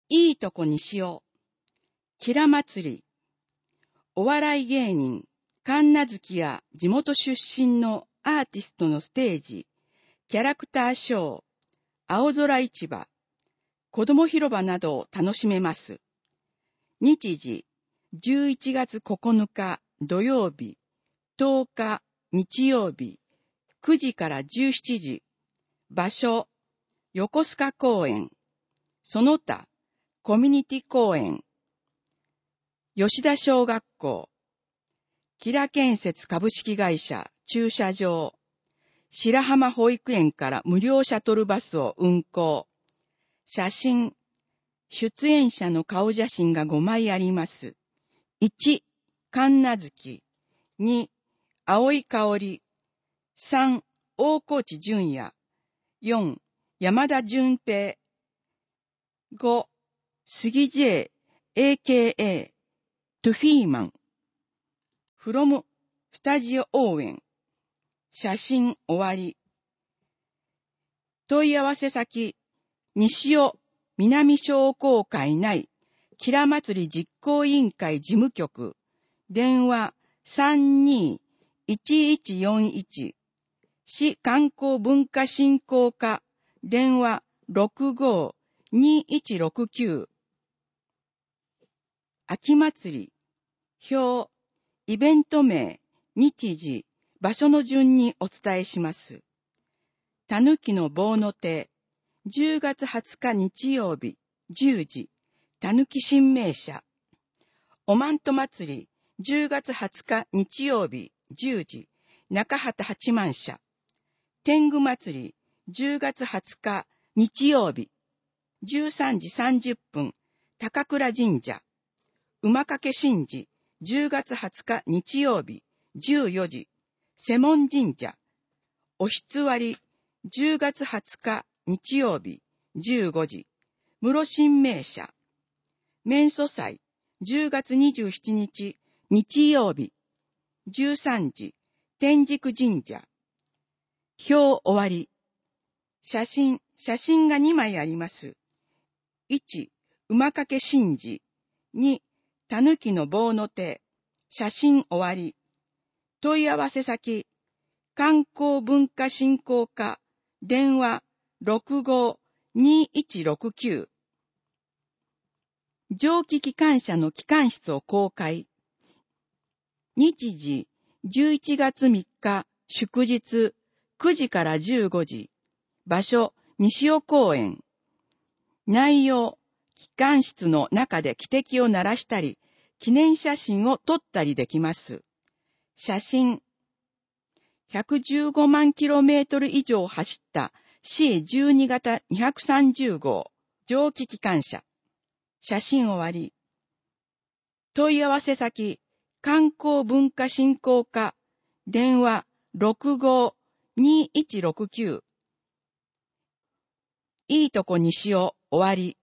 いいとこにしよう。キラ祭り。お笑い芸人、神奈月や地元出身のアーティストのステージ、キャラクターショー、青空市場、子供広場などを楽しめます。日時、11月9日土曜日、10日日曜日、9時から17時。場所、横須賀公園。その他、コミュニティ公園。吉田小学校。キラ建設株式会社駐車場。白浜保育園から無料シャトルバスを運行。写真。出演者の顔写真が5枚あります。1、神奈月。2、青い香り。3、大河内純也。4、山田純平。5、杉 J、AKA、トゥフィーマン。from スタジオ応援。写真終わり。問い合わせ先、西尾南商工会内、キラ祭り実行委員会事務局、電話32-1141、市観光文化振興課、電話65-2169。秋祭り、表、イベント名、日時、場所の順にお伝えします。たぬきの棒の手、10月20日日曜日、10時、たぬき神明社。おまんと祭り、10月20日日曜日、10時、中畑八幡社。天狗祭り、10月20日日曜日、13時30分、高倉神社。馬掛神事、10月20日日曜日、14時、瀬門神社。おひつわり、10月20日日曜日、15時、室神明社。面祖祭、10月27日日曜日、13時、天竺神社。表終わり。写真が2枚あります。1、馬掛神事。2、たぬきの棒の手。写真終わり。問い合わせ先、観光文化振興課、電話65-2169。蒸気機関車の機関室を公開。日時、11月3日、祝日、9時から15時。場所、西尾公園。内容、機関室の中で汽笛を鳴らしたり、記念写真を撮ったりできます。写真。115万キロメートル以上走った C12 型230号蒸気機関車。写真終わり。問い合わせ先、観光文化振興課、電話65-2169。いいとこにしよう終わり。